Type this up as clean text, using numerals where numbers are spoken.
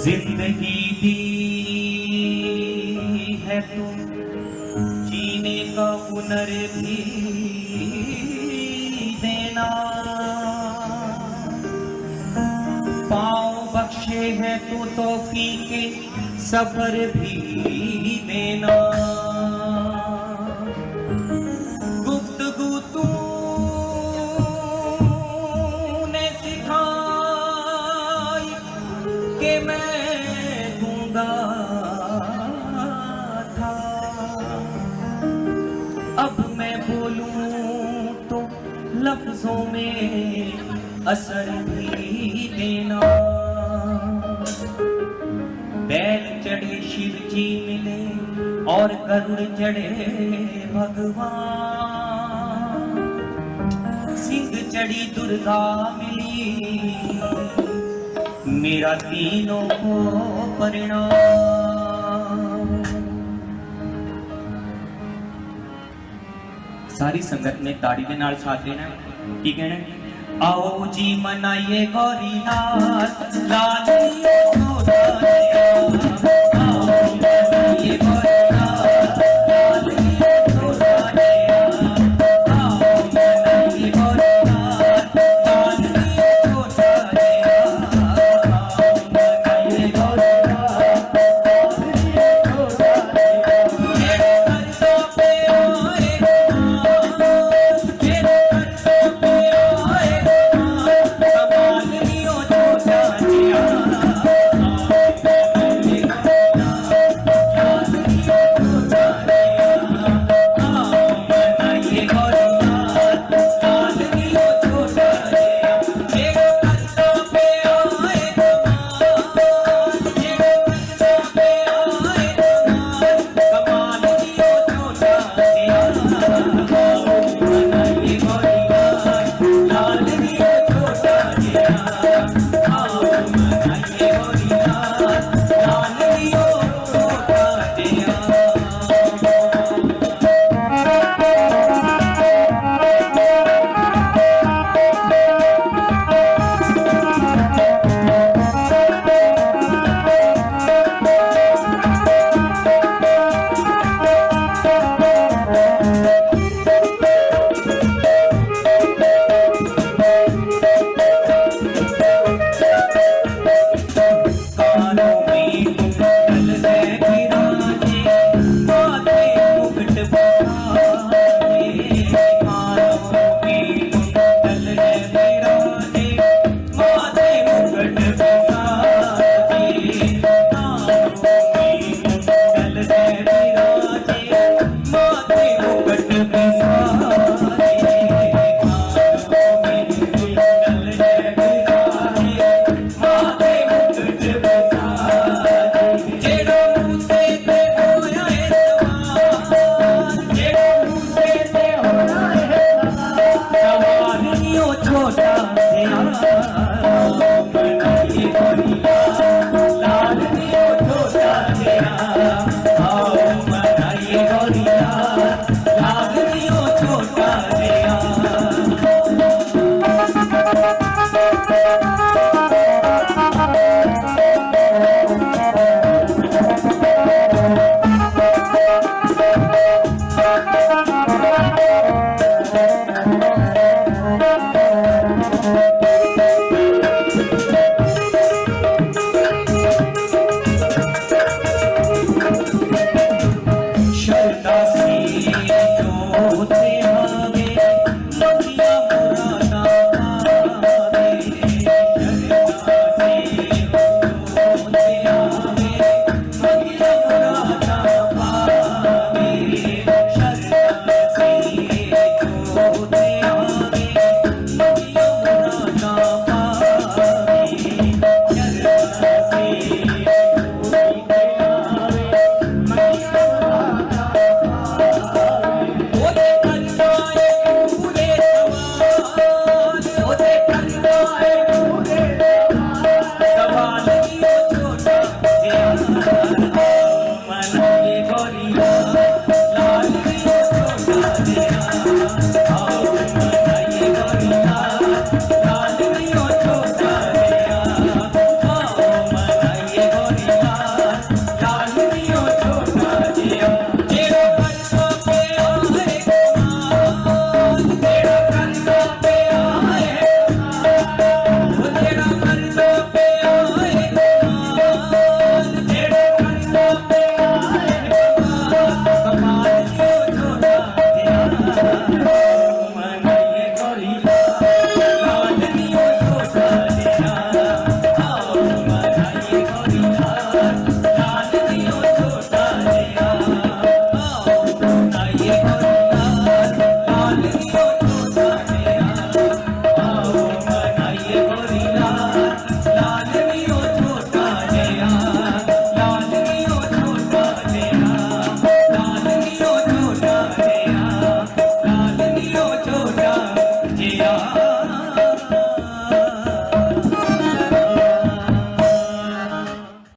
जिंदगी दी है तो जीने का हुनर भी देना, पाँव बख्शे है तो तौफीके सफर भी देना। गुफ्तगू तूने सिखाई कि मैं दूंगा था, अब मैं बोलूं तो लफ्जों में असर भी देना। बैल चढ़े शिव जी मिले और गरुड़ चढ़े भगवान, सिंह चढ़ी दुर्गा मिली मेरा तीनों को परिणाम। सारी संगत ने ताड़ी के नाल साथ देना। की कहना, आओ जी मनाइए गौरी नाथ, लालियो तो लालियो